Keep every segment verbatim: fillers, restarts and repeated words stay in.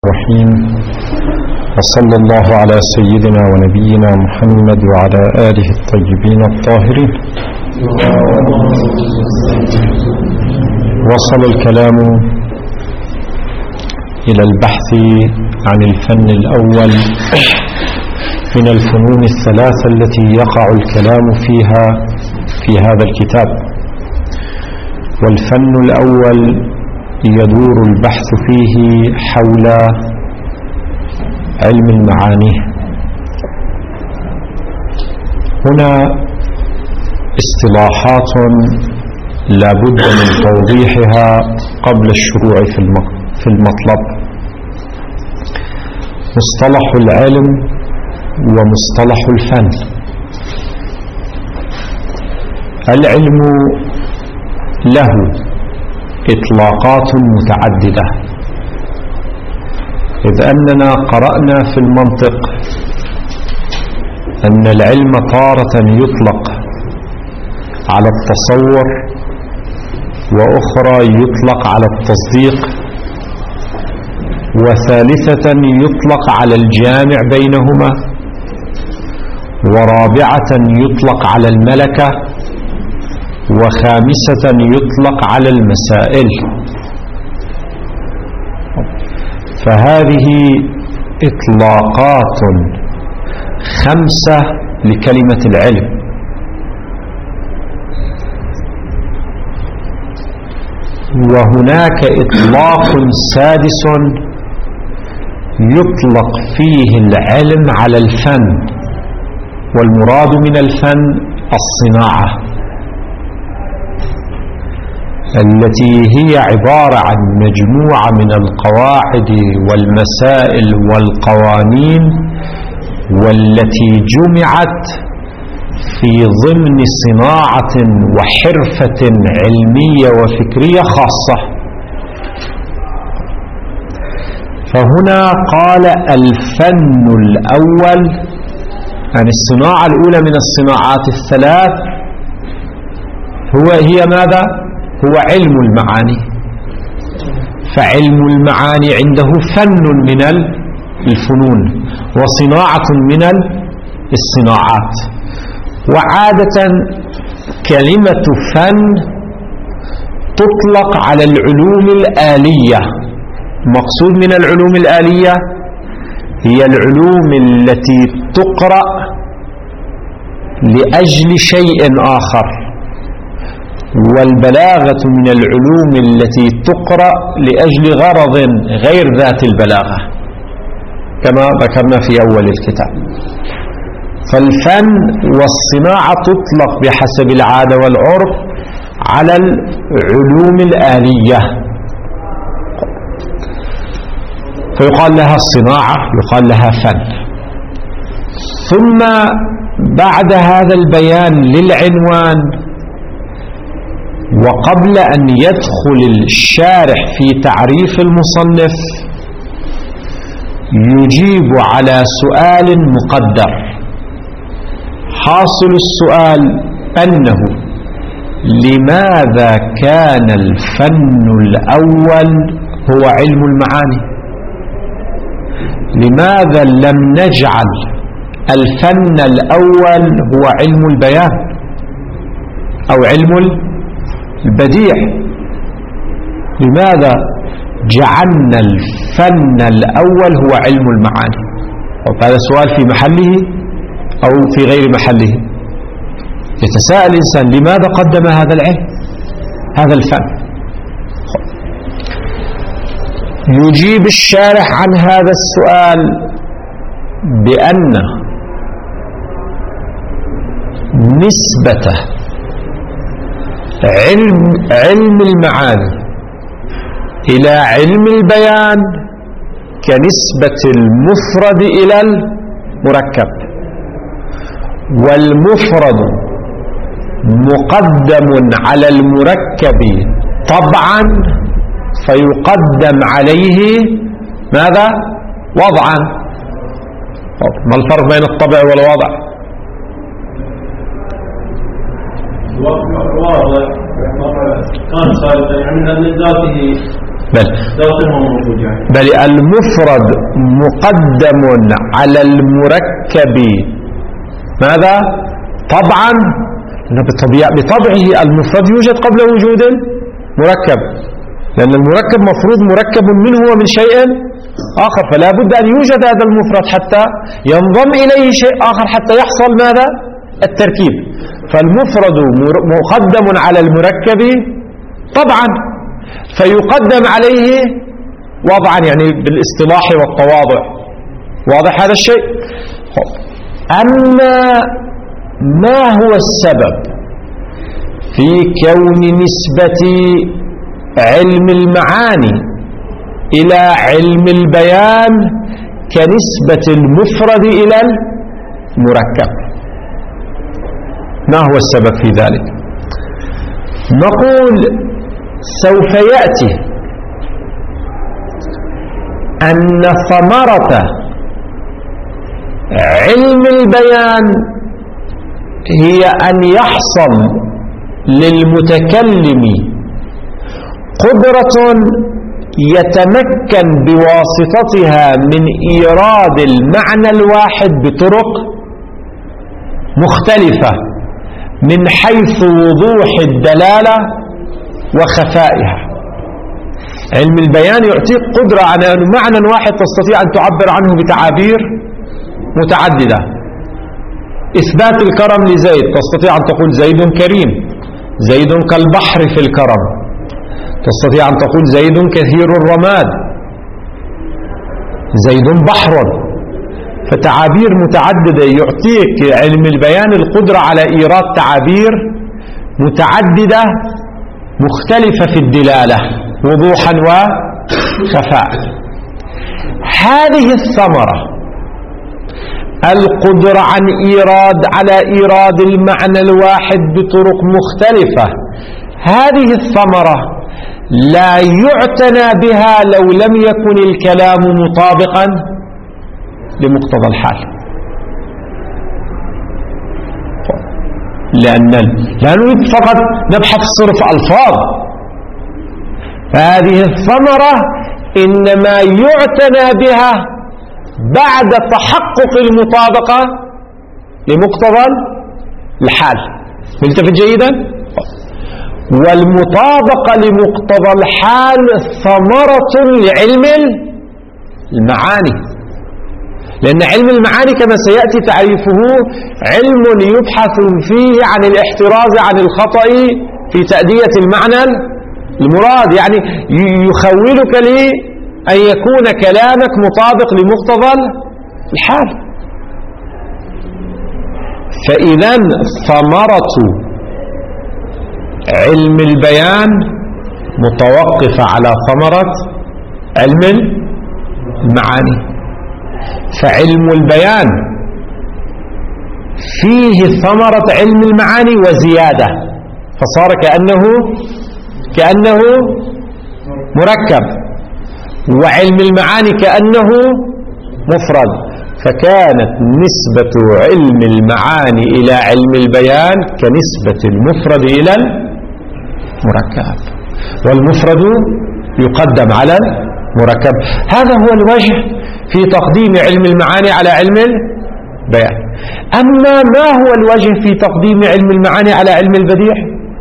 الرحيم. وصلى الله على سيدنا ونبينا محمد وعلى آله الطيبين الطاهرين. وصل الكلام إلى البحث عن الفن الأول من الفنون الثلاثة التي يقع الكلام فيها في هذا الكتاب. والفن الأول يدور البحث فيه حول علم المعاني. هنا اصطلاحات لا بد من توضيحها قبل الشروع في المطلب. مصطلح العلم ومصطلح الفن. العلم له إطلاقات متعددة، إذ أننا قرأنا في المنطق أن العلم تارة يطلق على التصور، وأخرى يطلق على التصديق، وثالثة يطلق على الجامع بينهما، ورابعة يطلق على الملكة، وخامسة يطلق على المسائل. فهذه إطلاقات خمسة لكلمة العلم. وهناك إطلاق سادس يطلق فيه العلم على الفن، والمراد من الفن الصناعة، التي هي عبارة عن مجموعة من القواعد والمسائل والقوانين، والتي جمعت في ضمن صناعة وحرفة علمية وفكرية خاصة. فهنا قال الفن الأول، يعني الصناعة الأولى من الصناعات الثلاث هو هي ماذا؟ هو علم المعاني. فعلم المعاني عنده فن من الفنون وصناعة من الصناعات. وعادة كلمة فن تطلق على العلوم الآلية. مقصود من العلوم الآلية هي العلوم التي تقرأ لأجل شيء آخر، والبلاغة من العلوم التي تقرأ لأجل غرض غير ذات البلاغة، كما ذكرنا في أول الكتاب. فالفن والصناعة تطلق بحسب العادة والعرف على العلوم الآلية، فيقال لها الصناعة، يقال لها فن. ثم بعد هذا البيان للعنوان، وقبل أن يدخل الشارح في تعريف المصنف، يجيب على سؤال مقدر. حاصل السؤال أنه لماذا كان الفن الأول هو علم المعاني؟ لماذا لم نجعل الفن الأول هو علم البيان أو علم البديع؟ لماذا جعلنا الفن الأول هو علم المعاني؟ هذا سؤال في محله أو في غير محله. يتساءل الإنسان لماذا قدم هذا العلم، هذا الفن؟ يجيب الشارح عن هذا السؤال بأن نسبته علم علم المعاني إلى علم البيان كنسبة المفرد إلى المركب، والمفرد مقدم على المركب طبعا، فيقدم عليه ماذا؟ وضعا. ما الفرق بين الطبع والوضع؟ واضح كان صارت عند ذاته بل بل المفرد مقدم على المركب. ماذا؟ طبعا بطبعه المفرد يوجد قبل وجود المركب، لأن المركب مفروض مركب منه ومن شيء آخر، فلا بد أن يوجد هذا المفرد حتى ينضم إليه شيء آخر حتى يحصل ماذا؟ التركيب. فالمفرد مقدم على المركب طبعا، فيقدم عليه وضعا، يعني بالاصطلاح والتواضع. واضح هذا الشيء؟ أما ما هو السبب في كون نسبة علم المعاني إلى علم البيان كنسبة المفرد إلى المركب؟ ما هو السبب في ذلك؟ نقول سوف يأتي أن ثمرة علم البيان هي أن يحصل للمتكلم قدرة يتمكن بواسطتها من إيراد المعنى الواحد بطرق مختلفة من حيث وضوح الدلالة وخفائها. علم البيان يعطيك قدرة على أن معنى واحد تستطيع أن تعبر عنه بتعابير متعددة. إثبات الكرم لزيد، تستطيع أن تقول زيد كريم، زيد كالبحر في الكرم، تستطيع أن تقول زيد كثير الرماد، زيد بحر. فتعابير متعددة. يعطيك علم البيان القدرة على إيراد تعابير متعددة مختلفة في الدلالة وضوحا وخفاء. هذه الثمرة، القدرة عن إيراد على إيراد المعنى الواحد بطرق مختلفة، هذه الثمرة لا يعتنى بها لو لم يكن الكلام مطابقا لمقتضى الحال، لأن لا نريد فقط نبحث صرف ألفاظ. فهذه الثمرة إنما يعتنى بها بعد تحقق المطابقة لمقتضى الحال. ملتفت جيدا؟ والمطابقة لمقتضى الحال ثمرة لعلم المعاني، لأن علم المعاني كما سيأتي تعريفه علم يبحث فيه عن الاحتراز عن الخطأ في تأدية المعنى المراد، يعني يخولك لي أن يكون كلامك مطابق لمقتضى الحال. فإذا ثمرة علم البيان متوقفة على ثمرة علم المعاني. فعلم البيان فيه ثمرة علم المعاني وزيادة، فصار كأنه كأنه مركب، وعلم المعاني كأنه مفرد. فكانت نسبة علم المعاني إلى علم البيان كنسبة المفرد إلى المركب، والمفرد يقدم على المركب. هذا هو الوجه في تقديم علم المعاني على علم البيان. أما ما هو الوجه في تقديم علم المعاني على علم البديع؟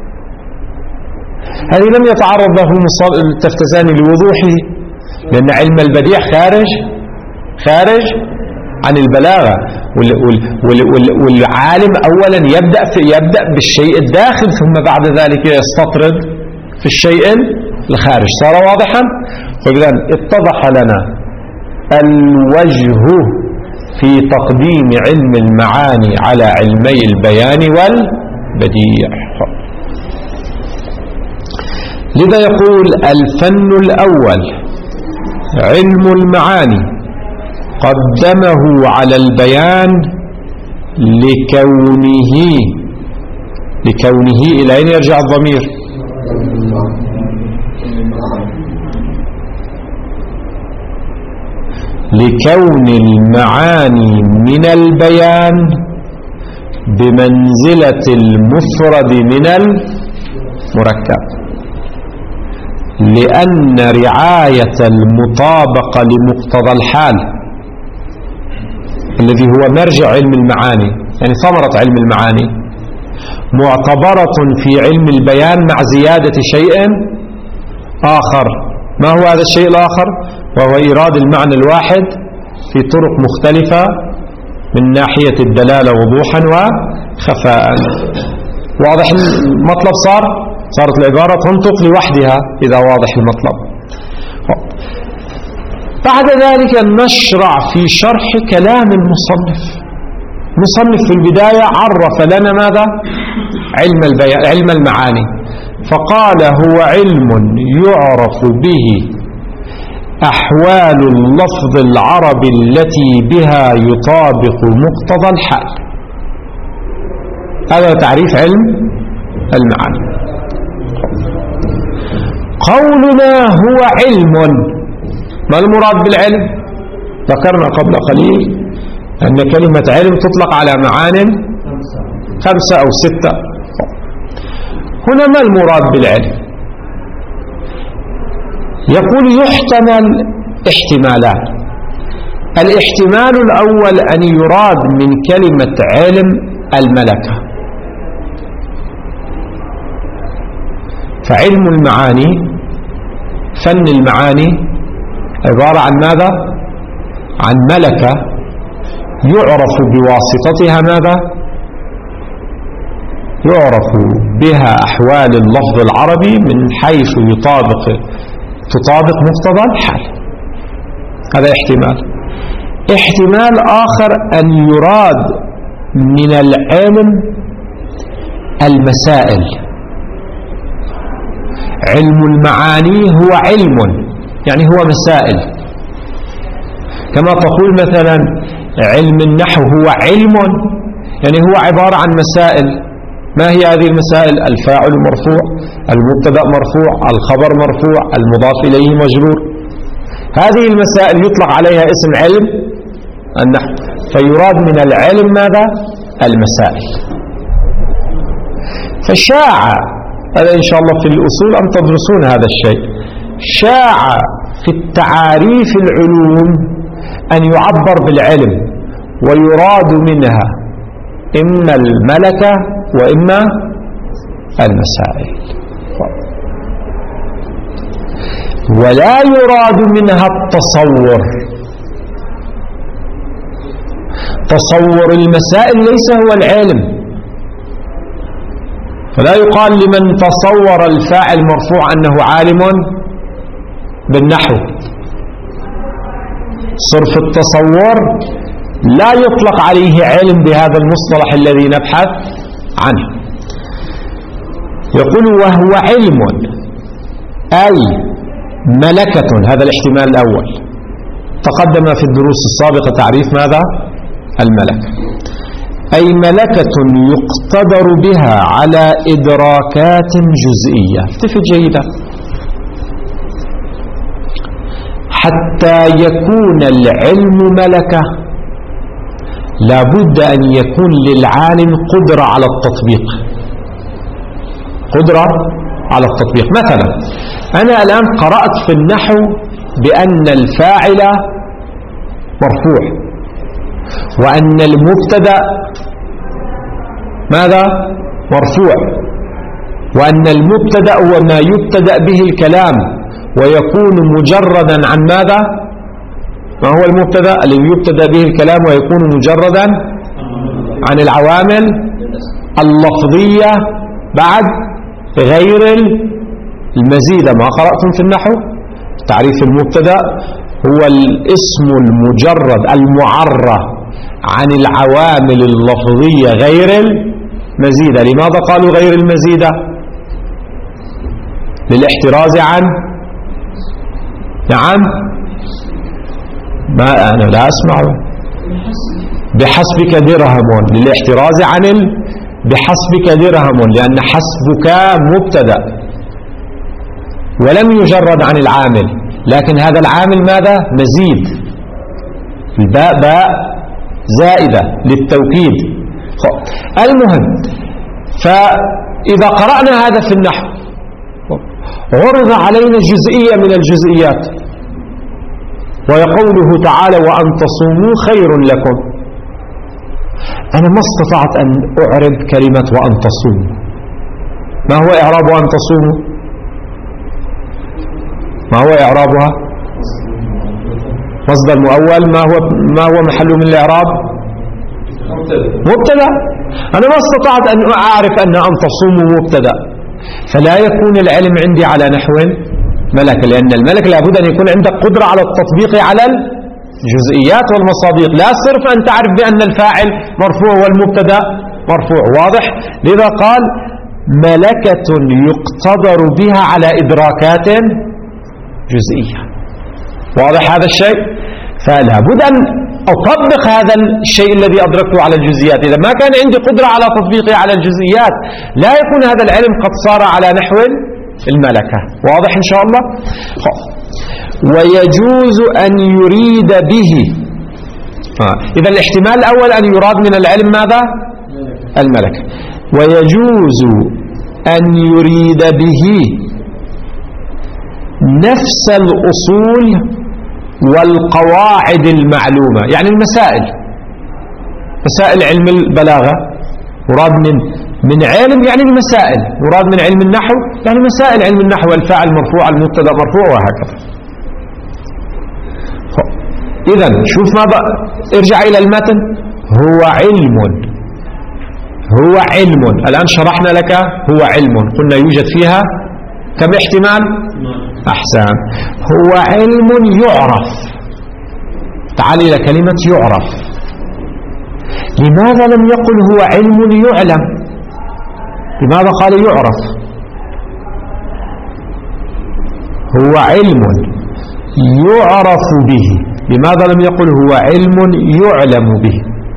هذه لم يتعرض له التفتزاني لوضوحه، لأن علم البديع خارج خارج عن البلاغة، والعالم أولا يبدأ في يبدأ بالشيء الداخل ثم بعد ذلك يستطرد في الشيء الخارج. صار واضحا؟ فإذا اتضح لنا الوجه في تقديم علم المعاني على علمي البيان والبديع. لذا يقول الفن الأول علم المعاني قدمه على البيان لكونه لكونه إلى أين يرجع الضمير؟ لكون المعاني من البيان بمنزلة المفرد من المركب. لأن رعاية المطابقة لمقتضى الحال الذي هو مرجع علم المعاني، يعني ثمرة علم المعاني، معتبرة في علم البيان مع زيادة شيء آخر. ما هو هذا الشيء الآخر؟ وهو إيراد المعنى الواحد في طرق مختلفة من ناحية الدلالة وضوحا وخفاء. واضح المطلب؟ صار صارت العبارة تنطق لوحدها إذا واضح المطلب. بعد ذلك نشرع في شرح كلام المصنف. المصنف في البداية عرف لنا ماذا؟ علم البيان، علم المعاني، فقال هو علم يعرف به أحوال اللفظ العربي التي بها يطابق مقتضى الحال. هذا تعريف علم المعاني. قولنا هو علم، ما المراد بالعلم؟ ذكرنا قبل قليل أن كلمة علم تطلق على معان خمسة أو ستة. هنا ما المراد بالعلم؟ يقول يحتمل احتمالان. الاحتمال الأول أن يراد من كلمة علم الملكة، فعلم المعاني، فن المعاني، عبارة عن ماذا؟ عن ملكة يعرف بواسطتها ماذا؟ يعرف بها أحوال اللفظ العربي من حيث يطابق تطابق مقتضى الحال. هذا احتمال. احتمال آخر أن يراد من العلم المسائل. علم المعاني هو علم، يعني هو مسائل، كما تقول مثلا علم النحو هو علم، يعني هو عبارة عن مسائل. ما هي هذه المسائل؟ الفاعل مرفوع، المبتدأ مرفوع، الخبر مرفوع، المضاف إليه مجرور. هذه المسائل يطلق عليها اسم علم النحو، فيراد من العلم ماذا؟ المسائل. فشاع، هذا إن شاء الله في الأصول أن تدرسون هذا الشيء، شاع في التعاريف العلوم أن يعبر بالعلم ويراد منها إما الملكة وإما المسائل، ولا يراد منها التصور. تصور المسائل ليس هو العلم، فلا يقال لمن تصور الفاعل مرفوع أنه عالم بالنحو. صرف التصور لا يطلق عليه علم بهذا المصطلح الذي نبحث عنه. يقول وهو علم أي ملكة، هذا الاحتمال الأول. تقدم في الدروس السابقة تعريف ماذا؟ الملكة، أي ملكة يقتدر بها على إدراكات جزئية. التفت جيدا، حتى يكون العلم ملكة لابد أن يكون للعالم قدرة على التطبيق، قدرة على التطبيق. مثلا أنا الآن قرأت في النحو بأن الفاعل مرفوع، وأن المبتدأ ماذا؟ مرفوع، وأن المبتدأ هو ما يبتدأ به الكلام ويكون مجردا عن ماذا؟ ما هو المبتدأ الذي يبتدأ به الكلام ويكون مجردا عن العوامل اللفظية بعد غير المزيدة. ما قرأتم في النحو تعريف المبتدأ هو الاسم المجرد المعرى عن العوامل اللفظية غير المزيدة. لماذا قالوا غير المزيدة؟ للاحتراز عن، نعم ما أنا لا أسمع، بحسبك درهم، للاحتراز عن ال... بحسبك درهم، لأن حسبك مبتدأ ولم يجرد عن العامل، لكن هذا العامل ماذا؟ مزيد، الباء باء زائدة للتوكيد. المهم، فإذا قرأنا هذا في النحو عرض علينا جزئية من الجزئيات، ويقوله تعالى وأن تصوموا خير لكم. أنا ما استطعت أن أعرب كلمة وأن تصوموا. ما هو إعراب وأن تصوموا؟ ما هو إعرابها؟ مصدر مؤول. ما هو ما هو محله من الإعراب؟ مبتدأ. أنا ما استطعت أن أعرف أن أن تصوموا مبتدأ، فلا يكون العلم عندي على نحو ملك، لأن الملك لابد أن يكون عندك قدرة على التطبيق على الجزئيات والمصادق، لا صرف أن تعرف بأن الفاعل مرفوع والمبتدأ مرفوع. واضح؟ لذا قال ملكة يقتدر بها على إدراكات جزئية. واضح هذا الشيء؟ فلا بد أن أطبق هذا الشيء الذي أدركته على الجزئيات. إذا ما كان عندي قدرة على تطبيقه على الجزئيات لا يكون هذا العلم قد صار على نحو الملكة. واضح إن شاء الله؟ ويجوز أن يريد به. إذا الاحتمال الأول أن يراد من العلم ماذا؟ الملكة. ويجوز أن يريد به نفس الأصول والقواعد المعلومة، يعني المسائل، مسائل علم البلاغة مراد من من علم، يعني المسائل مراد من علم النحو، يعني مسائل علم النحو، الفاعل مرفوع المبتدا مرفوع وهكذا. إذا شوف ماذا، ارجع إلى المتن. هو علم، هو علم. الآن شرحنا لك هو علم، قلنا يوجد فيها كم احتمال؟ أحسن. هو علم يعرف. تعال إلى كلمة يعرف. لماذا لم يقل هو علم يعلم؟ لماذا قال يعرف؟ هو علم يعرف به، لماذا لم يقل هو علم يعلم به؟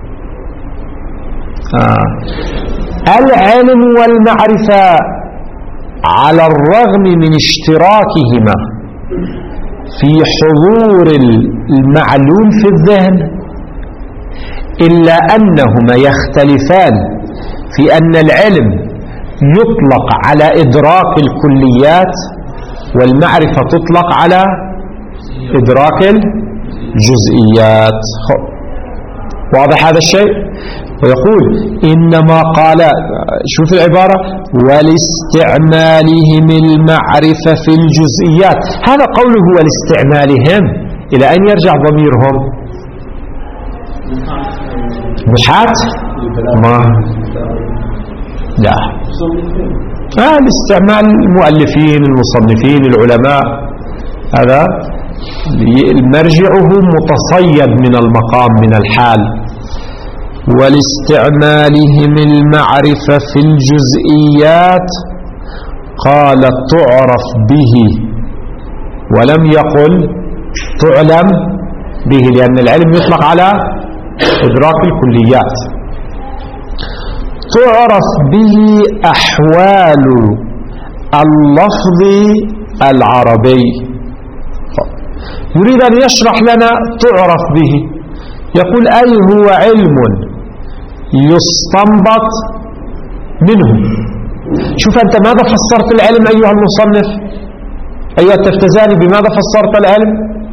آه. العلم والمعرفة على الرغم من اشتراكهما في حضور المعلوم في الذهن، إلا أنهما يختلفان في أن العلم يطلق على إدراك الكليات، والمعرفة تطلق على إدراك الجزئيات. واضح هذا الشيء؟ ويقول إنما قال، شوف العبارة، ولاستعمالهم المعرفة في الجزئيات. هذا قوله ولاستعمالهم، إلى أن يرجع ضميرهم؟ محات؟ ما لا آه الاستعمال المؤلفين المصنفين العلماء، هذا مرجعه متصيد من المقام من الحال. ولاستعمالهم المعرفة في الجزئيات قال تعرف به، ولم يقل تعلم به، لأن العلم يطلق على إدراك الكليات. تعرف به أحوال اللفظ العربي. يريد أن يشرح لنا تعرف به، يقول أي هو علم يستنبط منه. شوف أنت ماذا فسرت العلم أيها المصنف، أيها التفتزاني، بماذا فسرت العلم؟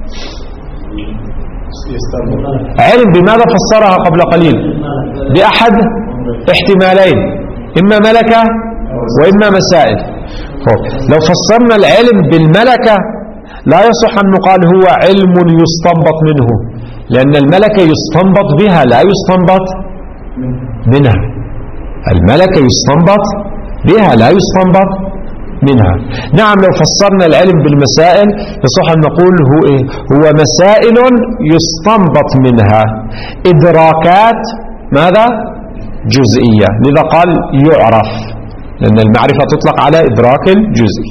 علم بماذا فسرها قبل قليل؟ بأحد احتمالين، إما ملكة وإما مسائل. لو فسرنا العلم بالملكة لا يصح أن نقال هو علم يستنبط منه، لأن الملكة يستنبط بها لا يستنبط منها. الملكة يستنبط بها لا يستنبط منها. نعم لو فسرنا العلم بالمسائل يصح أن نقول هو, إيه؟ هو مسائل يستنبط منها إدراكات ماذا؟ جزئية. لذا قال يعرف، لأن المعرفة تطلق على إدراك الجزئي.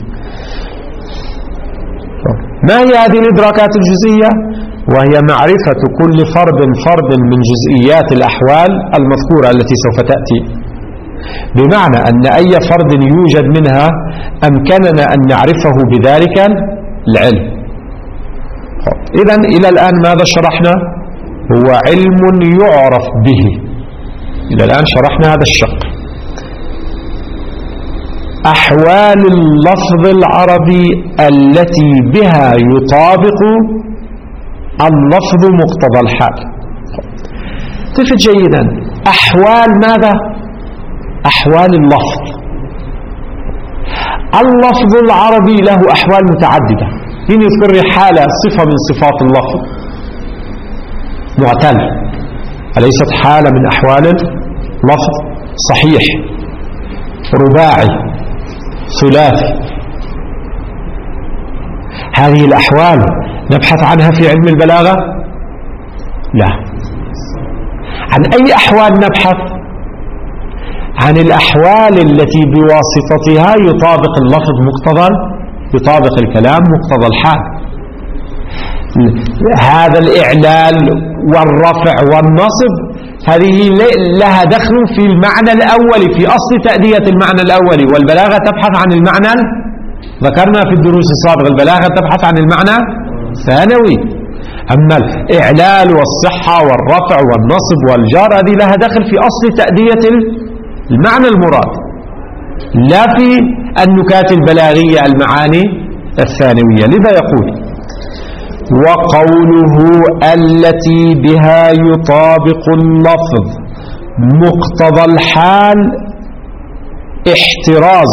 ما هي هذه الإدراكات الجزئية؟ وهي معرفة كل فرد فرد من جزئيات الأحوال المذكورة التي سوف تأتي، بمعنى أن أي فرد يوجد منها أمكننا أن نعرفه بذلك العلم. إذن إلى الآن ماذا شرحنا؟ هو علم يعرف به. إلى الآن شرحنا هذا الشق. أحوال اللفظ العربي التي بها يطابق اللفظ مقتضى الحال. تفت جيدا، أحوال ماذا؟ أحوال اللفظ. اللفظ العربي له أحوال متعددة. مين يذكر لي حالة صفة من صفات اللفظ؟ معتل، أليست حالة من أحوال اللفظ؟ صحيح، رباعي، ثلاثي. هذه الأحوال نبحث عنها في علم البلاغة؟ لا. عن أي أحوال نبحث؟ عن الأحوال التي بواسطتها يطابق اللفظ مقتضى، يطابق الكلام مقتضى الحال. هذا الإعلال والرفع والنصب هذه لها دخل في المعنى الأولي، في أصل تأدية المعنى الأولي، والبلاغة تبحث عن المعنى، ذكرنا في الدروس السابقة البلاغة تبحث عن المعنى الثانوي. أما الإعلال والصحة والرفع والنصب والجار هذه لها دخل في أصل تأدية المعنى المراد، لا في النكات البلاغية المعاني الثانوية. لذا يقول: وقوله التي بها يطابق اللفظ مقتضى الحال احتراز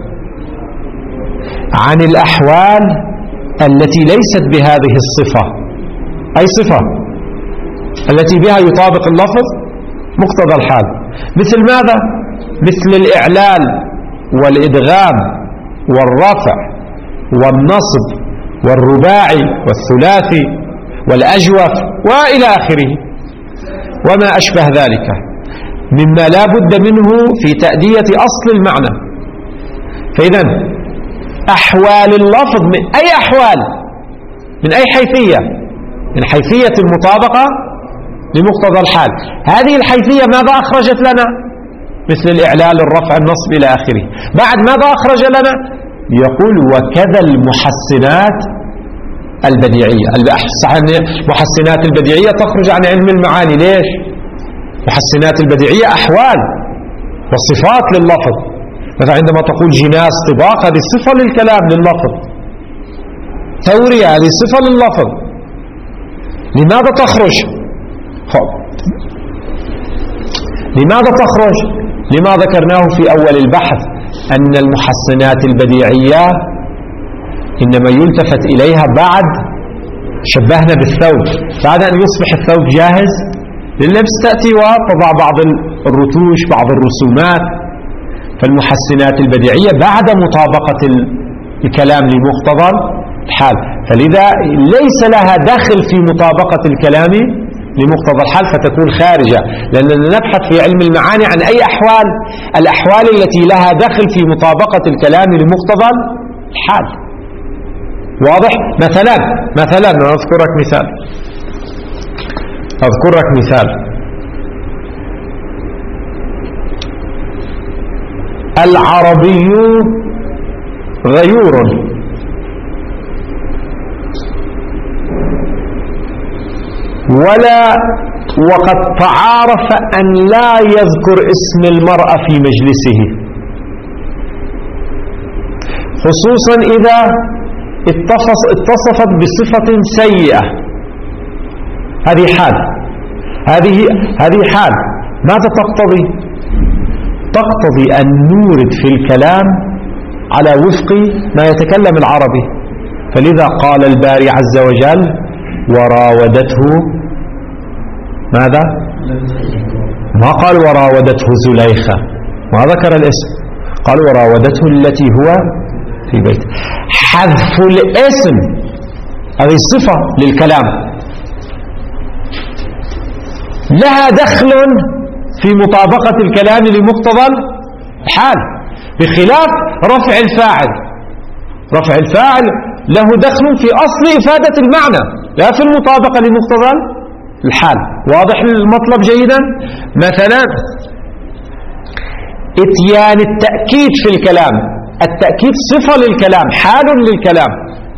عن الأحوال التي ليست بهذه الصفة. أي صفة؟ التي بها يطابق اللفظ مقتضى الحال. مثل ماذا؟ مثل الإعلال والإدغام والرفع والنصب والرباعي والثلاثي والأجوف وإلى آخره وما أشبه ذلك مما لا بد منه في تأدية أصل المعنى. فإذا أحوال اللفظ من أي أحوال؟ من أي حيثية؟ من حيثية المطابقة لمقتضى الحال. هذه الحيثية ماذا أخرجت لنا؟ مثل الإعلال، الرفع، النصب إلى آخره. بعد ماذا أخرج لنا؟ يقول: وكذا المحسنات البديعية. المحسنات البديعية تخرج عن علم المعاني. ليش؟ محسنات البديعية أحوال وصفات لللفظ. مثلا عندما تقول جناس طباق هذه صفة للكلام لللفظ، تورية هذه صفة لللفظ. لماذا تخرج؟ لماذا تخرج؟ لما ذكرناه في أول البحث أن المحسنات البديعية إنما يلتفت إليها بعد، شبهنا بالثوب، بعد أن يصبح الثوب جاهز لللبس تأتي وتضع بعض الرتوش، بعض الرسومات. فالمحسنات البديعية بعد مطابقة الكلام لمقتضى الحال، فلذا ليس لها دخل في مطابقة الكلام لمقتضى الحال فتكون خارجة. لأننا نبحث في علم المعاني عن أي أحوال؟ الأحوال التي لها دخل في مطابقة الكلام لمقتضى الحال. واضح؟ مثلا مثلا أذكرك مثال أذكرك مثال العربي غيور، ولا وقد تعارف أن لا يذكر اسم المرأة في مجلسه، خصوصا إذا اتصفت بصفة سيئة. هذه حال هذه هذه حال ماذا تقتضي؟ تقتضي أن نورد في الكلام على وفق ما يتكلم العربي. فلذا قال الباري عز وجل: وراودته ماذا؟ ما قال وراودته زليخة، ما ذكر الاسم، قال وراودته التي هو في بيت. حذف الاسم هذه صفة للكلام لها دخل في مطابقة الكلام لمقتضى الحال، بخلاف رفع الفاعل. رفع الفاعل له دخل في أصل إفادة المعنى لا في المطابقة لمقتضى الحال. واضح المطلب جيدا؟ مثلا اتيان التأكيد في الكلام، التأكيد صفة للكلام، حال للكلام،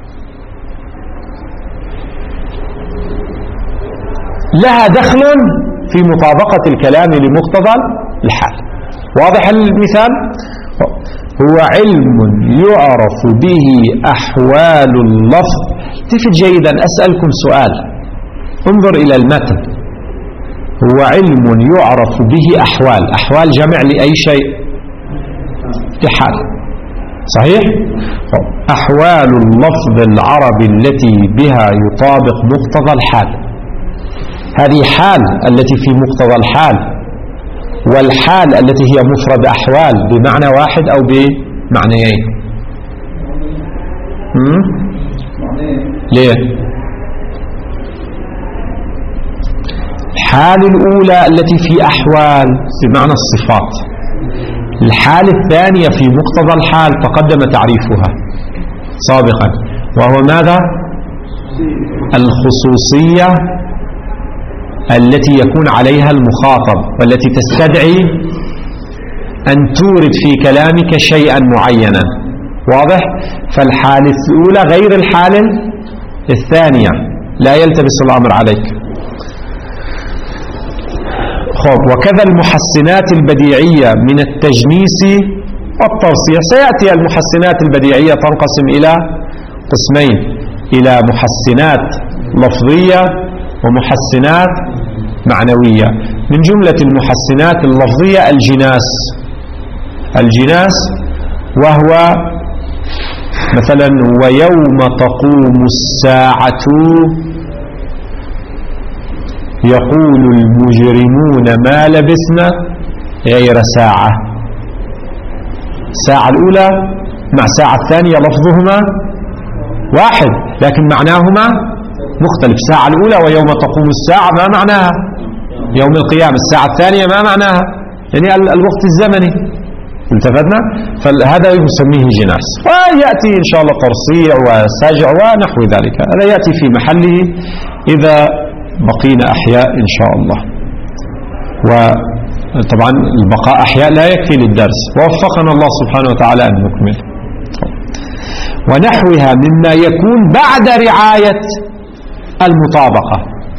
لها دخل في مطابقة الكلام لمقتضى الحال. واضح المثال؟ هو علم يعرف به أحوال اللفظ. التفت جيدا، أسألكم سؤال، انظر إلى المتن. هو علم يعرف به أحوال، أحوال جمع لأي شيء؟ لحال، صحيح؟ أحوال اللفظ العربي التي بها يطابق مقتضى الحال. هذه حال التي في مقتضى الحال، والحال التي هي مفرد أحوال بمعنى واحد أو بمعنيين. ليه؟ الحال الأولى التي في أحوال بمعنى الصفات، الحال الثانية في مقتضى الحال تقدم تعريفها سابقا، وهو ماذا؟ الخصوصية التي يكون عليها المخاطب، والتي تستدعي أن تورد في كلامك شيئا معينا. واضح؟ فالحالة الأولى غير الحالة الثانية، لا يلتبس الأمر عليك. خب، وكذا المحسنات البديعية من التجنيس والترصيح. سيأتي المحسنات البديعية تنقسم إلى قسمين، إلى محسنات لفظية ومحسنات معنوية. من جملة المحسنات اللفظية الجناس، الجناس وهو مثلا ويوم تقوم الساعة يقول المجرمون ما لبثنا غير ساعة. الساعة الأولى مع الساعة الثانية لفظهما واحد لكن معناهما مختلف. الساعة الأولى ويوم تقوم الساعة ما معناها؟ يوم القيامة. الساعة الثانية ما معناها؟ يعني الوقت الزمني. التفتنا؟ فهذا يسميه جناس، ويأتي إن شاء الله ترصيع وسجع ونحو ذلك، هذا يأتي في محله إذا بقينا أحياء إن شاء الله. وطبعا البقاء أحياء لا يكفي للدرس، ووفقنا الله سبحانه وتعالى أن نكمل. ونحوها مما يكون بعد رعاية المطابقة.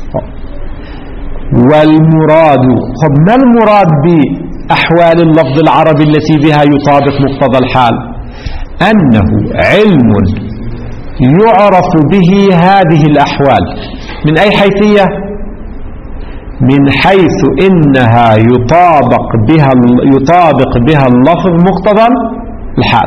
والمراد، طب ما المراد بأحوال اللفظ العربي التي بها يطابق مقتضى الحال؟ أنه علم يعرف به هذه الأحوال. من أي حيثية؟ من حيث إنها يطابق بها يطابق بها اللفظ مقتضى الحال،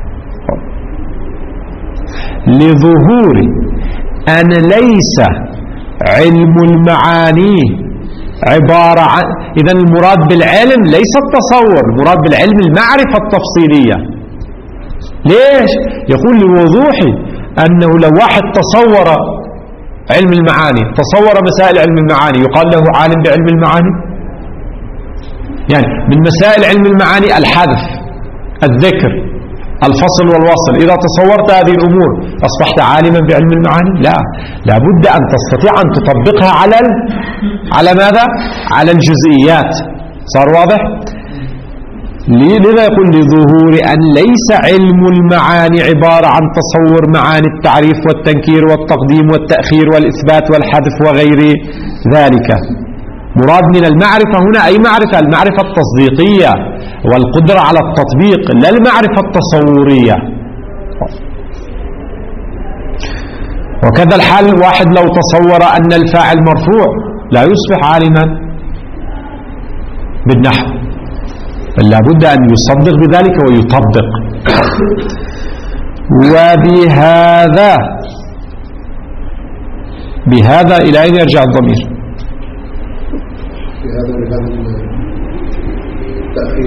لظهور أن ليس علم المعاني عبارة عن، إذا المراد بالعلم ليس التصور، المراد بالعلم المعرفة التفصيلية. ليش؟ يقول لوضوح أنه لو واحد تصور علم المعاني، تصور مسائل علم المعاني، يقال له عالم بعلم المعاني؟ يعني من مسائل علم المعاني الحذف، الذكر، الفصل والوصل. إذا تصورت هذه الأمور أصبحت عالما بعلم المعاني؟ لا، لابد أن تستطيع أن تطبقها على على ماذا؟ على الجزئيات. صار واضح؟ لذا يقول لظهور أن ليس علم المعاني عبارة عن تصور معاني التعريف والتنكير والتقديم والتأخير والإثبات والحذف وغير ذلك. مراد من المعرفة هنا أي معرفة؟ المعرفة التصديقية والقدرة على التطبيق، لا المعرفة التصورية. وكذا الحال، واحد لو تصور أن الفاعل مرفوع لا يصبح عالما بالنحو، بل لابد أن يصدق بذلك ويطبق. وبهذا، بهذا إلى أين يرجع الضمير؟ بهذا بهذا التأخير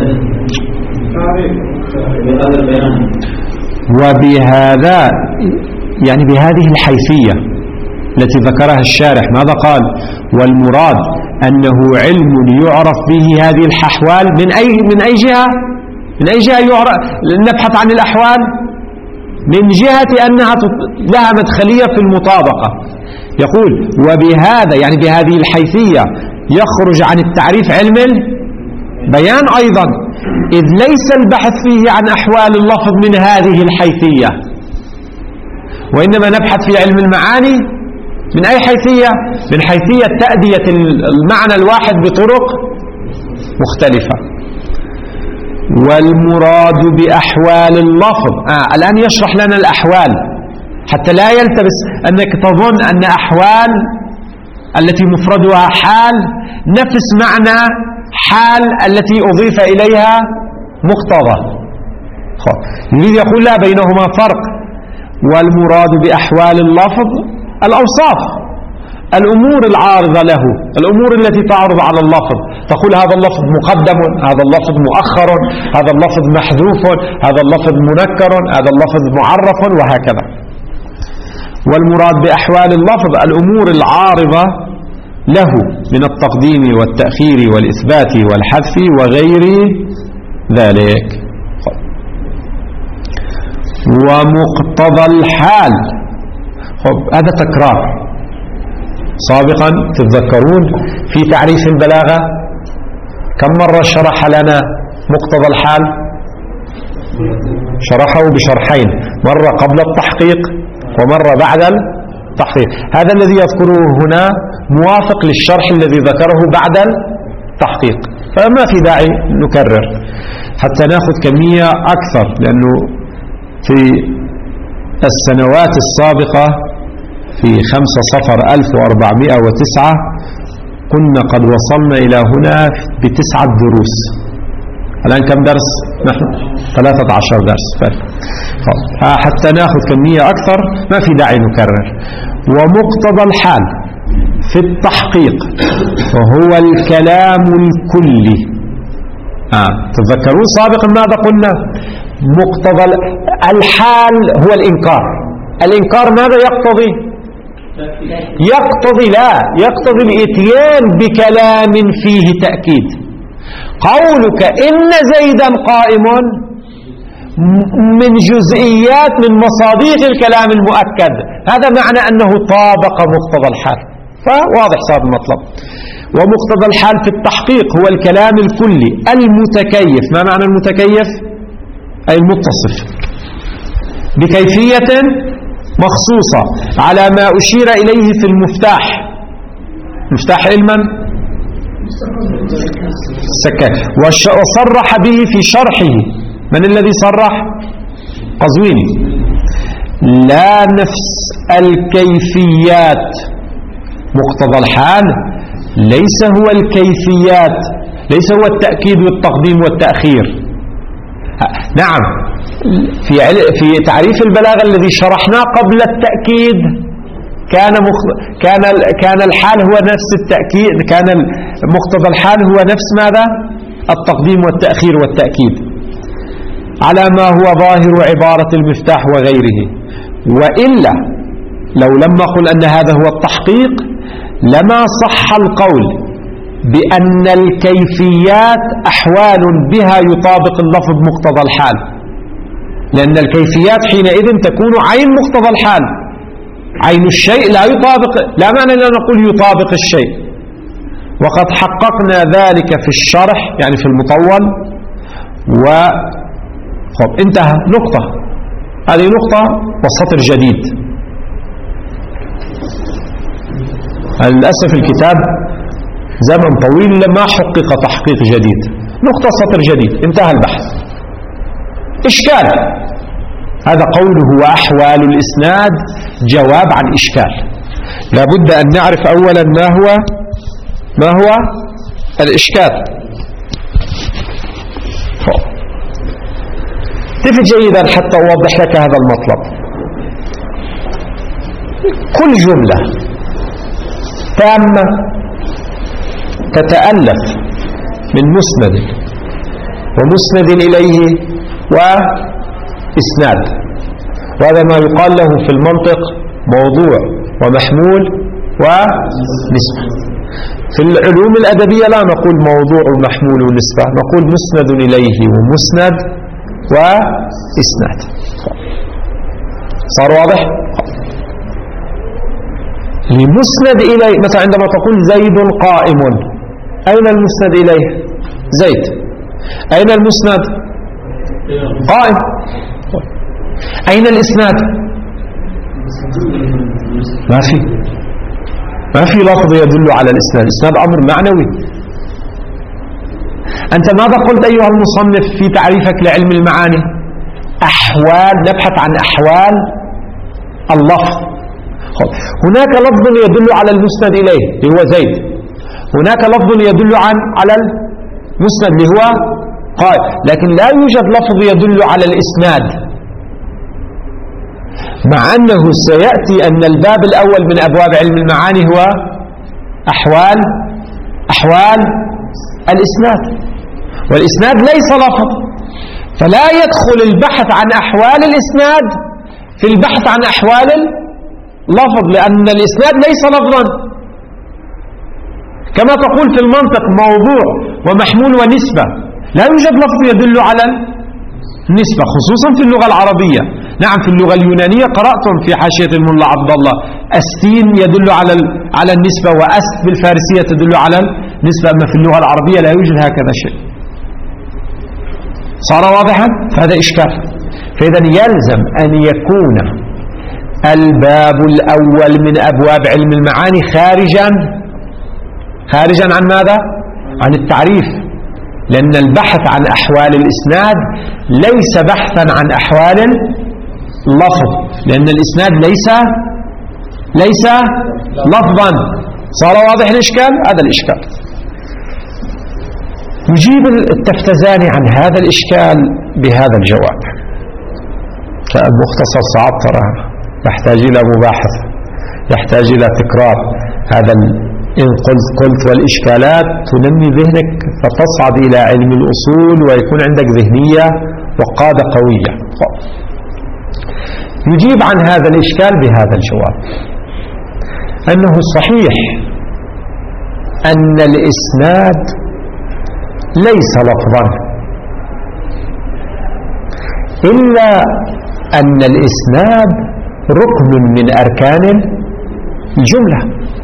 والبيان. وبهذا يعني بهذه الحيثية التي ذكرها الشارح. ماذا قال؟ والمراد أنه علم يعرف به هذه الأحوال. من أي من أي جهة؟ من أي جهة يعرف؟ نبحث عن الأحوال من جهة أنها لها مدخلية في المطابقة. يقول وبهذا يعني بهذه الحيثية يخرج عن التعريف علم البيان أيضا، إذ ليس البحث فيه عن أحوال اللفظ من هذه الحيثية، وإنما نبحث في علم المعاني من أي حيثية؟ من حيثية تأدية المعنى الواحد بطرق مختلفة. والمراد بأحوال اللفظ آه الآن يشرح لنا الأحوال حتى لا يلتبس أنك تظن أن أحوال التي مفردها حال نفس معنى حال التي أضيف إليها مقتضى. يريد يقول لا، بينهما فرق. والمراد بأحوال اللفظ الأوصاف، الأمور العارضة له، الأمور التي تعرض على اللفظ، تقول هذا اللفظ مقدم، هذا اللفظ مؤخر، هذا اللفظ محذوف، هذا اللفظ منكر، هذا اللفظ معرف، وهكذا. والمراد بأحوال اللفظ الأمور العارضة له من التقديم والتأخير والإثبات والحذف وغير ذلك. ومقتضى الحال، هذا تكرار. سابقا تتذكرون في تعريف البلاغة كم مرة شرح لنا مقتضى الحال؟ شرحه بشرحين، مرة قبل التحقيق ومرة بعد التحقيق. هذا الذي يذكره هنا موافق للشرح الذي ذكره بعد التحقيق، فما في داعي نكرر حتى نأخذ كمية أكثر، لأنه في السنوات السابقة في خمسة صفر ألف وأربعمائة وتسعة كنا قد وصلنا إلى هنا بتسعة دروس. الآن كم درس؟ نحن ثلاثة عشر درس. حتى نأخذ كمية أكثر ما في داعي نكرر. ومقتضى الحال في التحقيق وهو الكلام الكلي. آه. تذكرون سابقا ماذا قلنا؟ مقتضى الحال هو الإنكار. الإنكار ماذا يقتضي؟ يقتضي لا يقتضي الإتيان بكلام فيه تأكيد. قولك إن زيدا قائم من جزئيات من مصاديق الكلام المؤكد، هذا معنى أنه طابق مقتضى الحال، فواضح صار المطلب. ومقتضى الحال في التحقيق هو الكلام الكلي المتكيف. ما معنى المتكيف؟ أي المتصف بكيفية مخصوصة على ما أشير إليه في المفتاح. مفتاح علما السكاك، وصرح به في شرحه. من الذي صرح؟ قزويني. لا نفس الكيفيات. مقتضى الحال ليس هو الكيفيات، ليس هو التأكيد والتقديم والتأخير. نعم، في في تعريف البلاغة الذي شرحناه قبل التأكيد كان مخ... كان كان الحال هو نفس التأكيد، كان مقتضى الحال هو نفس ماذا؟ التقديم والتأخير والتأكيد على ما هو ظاهر عبارة المفتاح وغيره. وإلا لو لم نقل أن هذا هو التحقيق لما صح القول بأن الكيفيات أحوال بها يطابق اللفظ مقتضى الحال، لأن الكيفيات حينئذ تكون عين مقتضى الحال. عين الشيء لا يطابق، لا معنى أن نقول يطابق الشيء، وقد حققنا ذلك في الشرح يعني في المطول. و خب انتهى نقطة، هذه نقطة وسطر جديد. للأسف الكتاب زمن طويل لما حقق تحقيق جديد. نقطة سطر جديد، انتهى البحث. إشكال، هذا قوله وأحوال الإسناد جواب عن إشكال. لابد أن نعرف أولا ما هو ما هو الإشكال. تفت جيدا حتى أوضح لك هذا المطلب. كل جملة تامة تتألف من مسند ومسند إليه وإسناد، وهذا ما يقال له في المنطق موضوع ومحمول ونسبة. في العلوم الأدبية لا نقول موضوع ومحمول ونسبة، نقول مسند إليه ومسند وإسناد. صار واضح؟ لمسند إليه مثلا عندما تقول زيد قائم، أين المسند إليه؟ زيد. أين المسند؟ قائم. أين الإسناد؟ ما في ما في لفظ يدل على الإسناد. الإسناد أمر معنوي. أنت ماذا قلت أيها المصنف في تعريفك لعلم المعاني؟ أحوال، نبحث عن أحوال اللفظ. هناك لفظ يدل على المسند إليه اللي هو زيد، هناك لفظ يدل عن على المسند اللي هو قائم، لكن لا يوجد لفظ يدل على الإسناد، مع أنه سيأتي أن الباب الأول من أبواب علم المعاني هو أحوال أحوال الإسناد، والإسناد ليس لفظ، فلا يدخل البحث عن أحوال الإسناد في البحث عن أحوال اللفظ، لأن الإسناد ليس لفظا. كما تقول في المنطق موضوع ومحمول ونسبة، لا يوجد لفظ يدل على النسبة خصوصا في اللغة العربية. نعم في اللغة اليونانية قرأتم في حاشية الملا عبد الله أستين يدل على على النسبة، وأست بالفارسية تدل على النسبة، أما في اللغة العربية لا يوجد هكذا شيء. صار واضحا؟ فهذا إشكال. فإذا يلزم أن يكون الباب الأول من أبواب علم المعاني خارجا خارجا عن ماذا؟ عن التعريف، لأن البحث عن أحوال الإسناد ليس بحثا عن أحوال اللفظ، لأن الإسناد ليس ليس لفظا. صار واضح الإشكال؟ هذا الإشكال. يجيب التفتزاني عن هذا الإشكال بهذا الجواب. مختصر صعب ترى، يحتاج إلى مباحثة، يحتاج إلى تكرار. هذا إن قلت قلت والإشكالات تنمي ذهنك فتصعد إلى علم الأصول ويكون عندك ذهنية وقادة قوية. يجيب عن هذا الإشكال بهذا الجواب: أنه صحيح أن الإسناد ليس لفظا، إلا أن الإسناد ركن من أركان الجملة،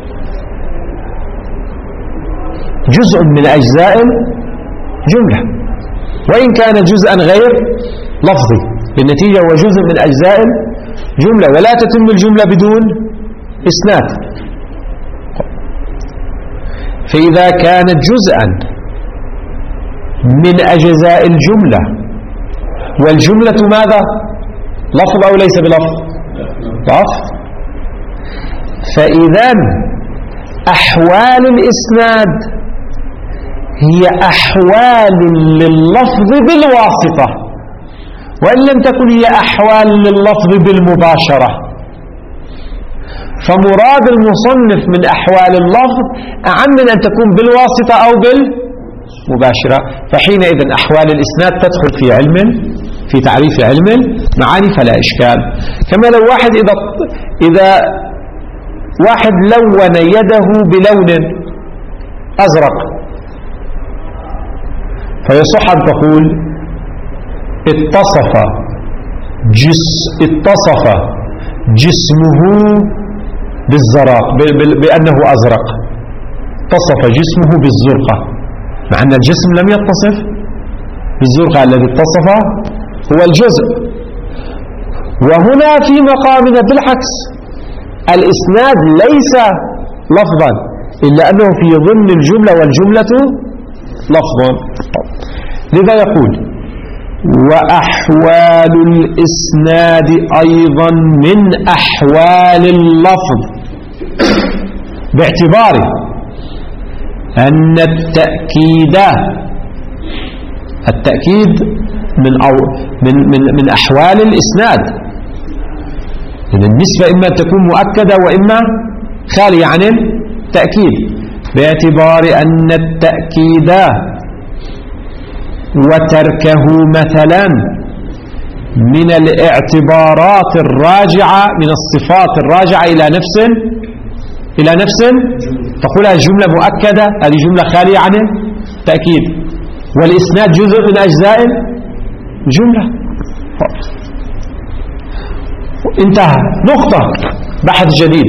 جزء من أجزاء الجملة، وإن كان جزءا غير لفظي، بالنتيجة هو جزء من أجزاء الجملة، ولا تتم الجملة بدون إسناد. فإذا كانت جزءا من أجزاء الجملة والجملة ماذا؟ لفظ أو ليس بلفظ؟ لفظ. فإذا أحوال الإسناد هي أحوال لللفظ بالواسطة، وإن لم تكن هي أحوال لللفظ بالمباشرة. فمراد المصنف من أحوال اللفظ أعم من أن تكون بالواسطة أو بالمباشرة، فحينئذ أحوال الإسناد تدخل في علم في تعريف علم المعاني فلا إشكال. كما لو واحد إذا إذا واحد لون يده بلون أزرق، فيصح أن تقول اتصف جس اتصف جسمه بالزرق بأنه أزرق، اتصف جسمه بالزرقة، مع أن الجسم لم يتصف بالزرقة، الذي اتصف هو الجزء. وهنا في مقامنا بالعكس، الإسناد ليس لفظا إلا أنه في ضمن الجملة والجملة لفظ. لذا يقول: وأحوال الإسناد أيضا من أحوال اللفظ، باعتبار أن التأكيد التأكيد من أو من من من أحوال الإسناد، لأن النسبة إما تكون مؤكدة وإما خالية عن التأكيد، باعتبار أن التأكيد وتركه مثلا من الاعتبارات الراجعة، من الصفات الراجعة إلى نفس إلى نفس تقول هذه جملة مؤكدة، هذه جملة خالية عن التأكيد، والإسناد جزء من أجزاء الجملة. انتهى. نقطة بحث جديد: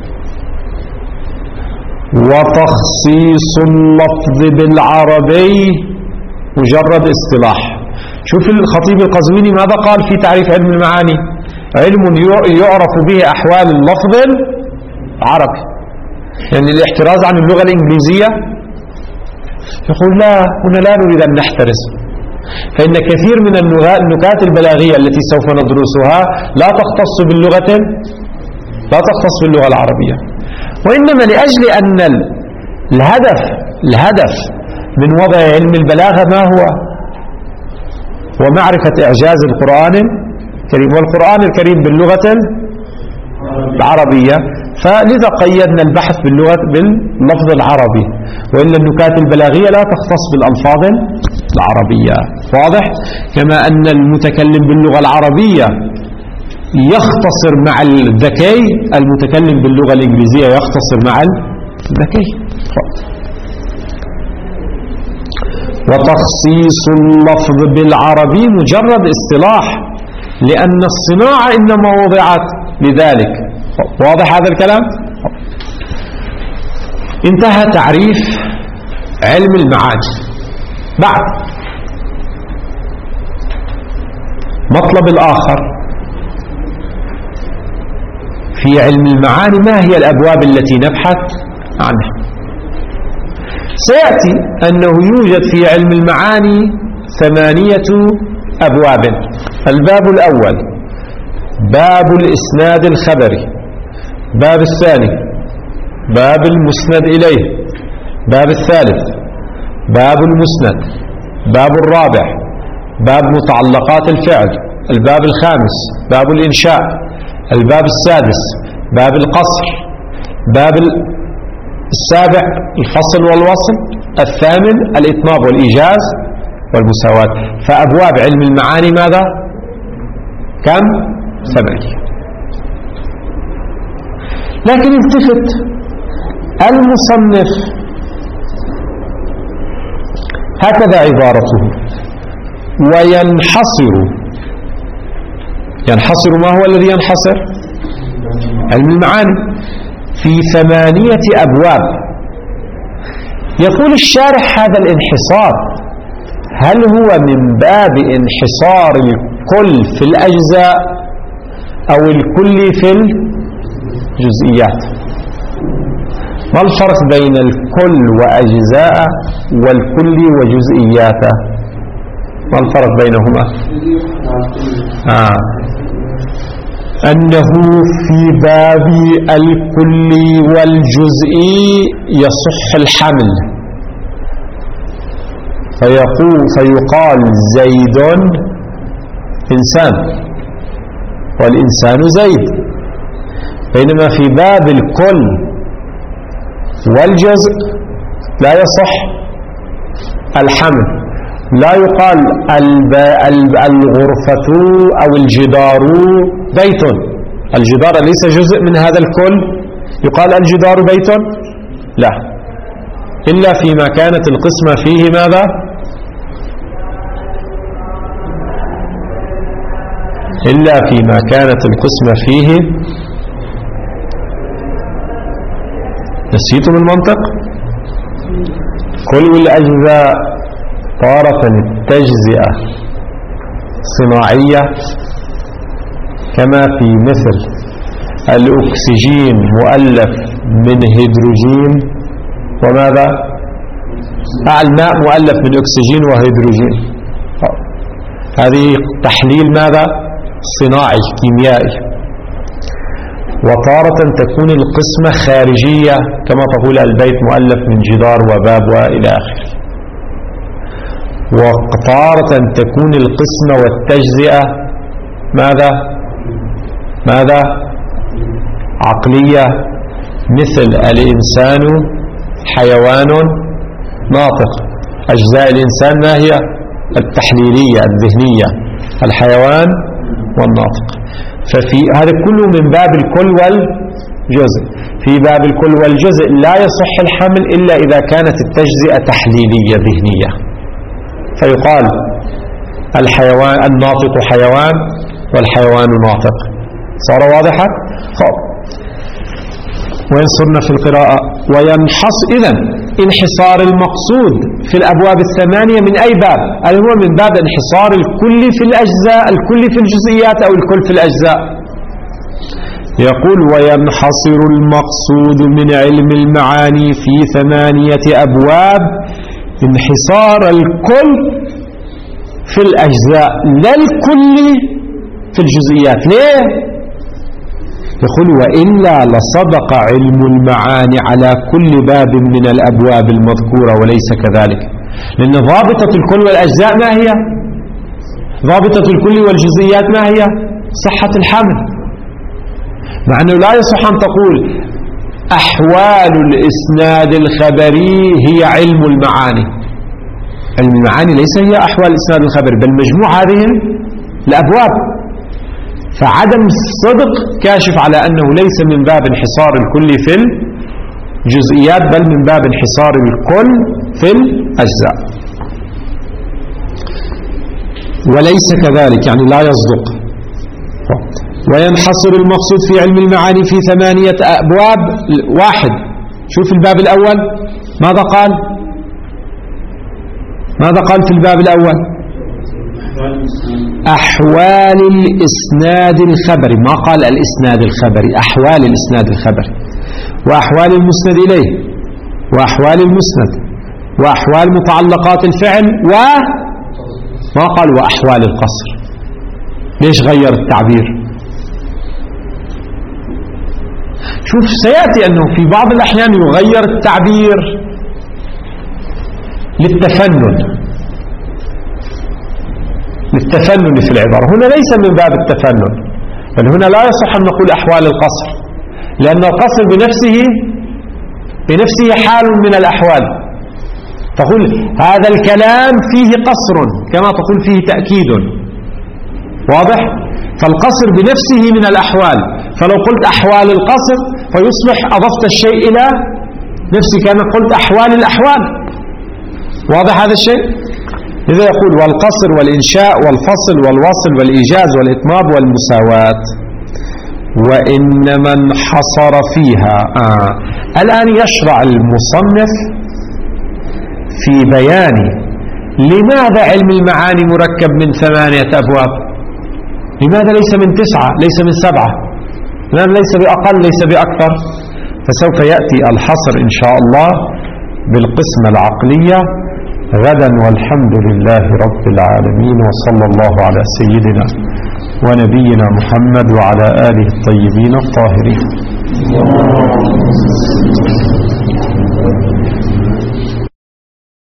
وتخصيص اللفظ بالعربي مجرد اصطلاح. شوف الخطيب القزويني ماذا قال في تعريف علم المعاني: علم يعرف به أحوال اللفظ العربي، يعني الاحتراز عن اللغة الإنجليزية يقول لا، هنا لا نريد أن نحترز، فإن كثير من النكات البلاغية التي سوف ندرسها لا تختص باللغة لا تختص باللغة العربية، وإنما لأجل أن الهدف الهدف من وضع علم البلاغة ما هو؟ ومعرفة إعجاز القرآن الكريم، والقرآن الكريم باللغة العربية، فلذا قيدنا البحث باللغة باللفظ العربي، وإلا النكات البلاغية لا تختص بالألفاظ العربية. واضح؟ كما أن المتكلم باللغة العربية يختصر مع الذكي، المتكلم باللغة الإنجليزية يختصر مع الذكي. وتخصيص اللفظ بالعربي مجرد اصطلاح، لأن الصناعة إنما وضعت لذلك. واضح هذا الكلام؟ انتهى تعريف علم المعاني. بعد مطلب الآخر في علم المعاني، ما هي الأبواب التي نبحث عنها؟ سيأتي أنه يوجد في علم المعاني ثمانية أبواب. الباب الأول باب الإسناد الخبري، باب الثاني باب المسند إليه، باب الثالث باب المسند، باب الرابع باب متعلقات الفعل، الباب الخامس باب الإنشاء، الباب السادس باب القصر، باب السابع الفصل والوصل، الثامن الإطناب والإيجاز والمساواة. فأبواب علم المعاني ماذا؟ كم؟ ثمانية. لكن التفت المصنف هكذا عبارته: وينحصر. ينحصر، ما هو الذي ينحصر؟ علم المعاني في ثمانية أبواب. يقول الشارح هذا الانحصار هل هو من باب انحصار الكل في الأجزاء أو الكل في الجزئيات؟ ما الفرق بين الكل وأجزاء والكل وجزئياته؟ ما الفرق بينهما؟ آه. أنه في باب الكل والجزئي يصح الحمل، فيقول فيقال زيد إنسان والإنسان زيد. بينما في باب الكل والجزء لا يصح الحمل، لا يقال الغرفة أو الجدار بيت، الجدار ليس جزء من هذا الكل، يقال الجدار بيت؟ لا، إلا فيما كانت القسمة فيه ماذا؟ إلا فيما كانت القسمة فيه، نسيتم المنطق؟ كل الأجزاء تارة التجزئة صناعية، كما في مثل الأكسجين مؤلف من هيدروجين وماذا؟ الماء مؤلف من أكسجين وهيدروجين. هذه تحليل ماذا؟ صناعي كيميائي. وتارة تكون القسمة خارجية، كما تقول البيت مؤلف من جدار وباب وإلى آخره. وتارة تكون القسمة والتجزئة ماذا؟ ماذا؟ عقلية، مثل الإنسان حيوان ناطق. أجزاء الإنسان ما هي؟ التحليلية الذهنية، الحيوان والناطق. ففي هذا كله من باب الكل والجزء. في باب الكل والجزء لا يصح الحمل إلا إذا كانت التجزئة تحليلية ذهنية، فيقال الحيوان الناطق حيوان والحيوان ناطق. صار واضحا؟ خب، وين صرنا في القراءة؟ وينحص. إذن انحصار المقصود في الأبواب الثمانية من أي باب؟ هل هو من باب انحصار الكل في الأجزاء، الكل في الجزئيات، أو الكل في الأجزاء؟ يقول وينحصر المقصود من علم المعاني في ثمانية أبواب انحصار الكل في الأجزاء لا الكل في الجزئيات. ليه؟ يقول وإلا لصدق علم المعاني على كل باب من الأبواب المذكورة وليس كذلك، لأن ضابطة الكل والأجزاء ما هي؟ ضابطة الكل والجزئيات ما هي؟ صحة الحمل. مع أنه لا يصح أن تقول أحوال الإسناد الخبري هي علم المعاني. علم المعاني ليس هي أحوال الإسناد الخبري بل مجموع هذه الأبواب. فعدم الصدق كاشف على أنه ليس من باب انحصار الكل في الجزئيات بل من باب انحصار الكل في الأجزاء. وليس كذلك يعني لا يصدق. وينحصر المقصود في علم المعاني في ثمانية أبواب. واحد، شوف الباب الأول ماذا قال؟ ماذا قال في الباب الأول؟ أحوال الإسناد الخبري، ما قال الإسناد الخبري، أحوال الإسناد الخبري، وأحوال المسند إليه، وأحوال المسند، وأحوال متعلقات الفعل، وما قال وأحوال القصر. ليش غير التعبير؟ شوف سيأتي أنه في بعض الأحيان يغير التعبير للتفنن للتفنن في العبارة. هنا ليس من باب التفنن، بل هنا لا يصح أن نقول أحوال القصر، لأن القصر بنفسه بنفسه حال من الأحوال. تقول هذا الكلام فيه قصر كما تقول فيه تأكيد، واضح؟ فالقصر بنفسه من الأحوال، فلو قلت أحوال القصر فيصبح أضفت الشيء إلى نفسه كما قلت أحوال الأحوال. واضح هذا الشيء؟ لذا يقول والقصر والإنشاء والفصل والوصل والإيجاز والإطناب والمساواة. وإنما انحصر فيها آه. الآن يشرع المصنف في بيان لماذا علم المعاني مركب من ثمانية أبواب، لماذا ليس من تسعة، ليس من سبعة، لماذا ليس بأقل، ليس بأكثر. فسوف يأتي الحصر إن شاء الله بالقسمة العقلية غدا، والحمد لله رب العالمين، وصلى الله على سيدنا ونبينا محمد وعلى آله الطيبين الطاهرين.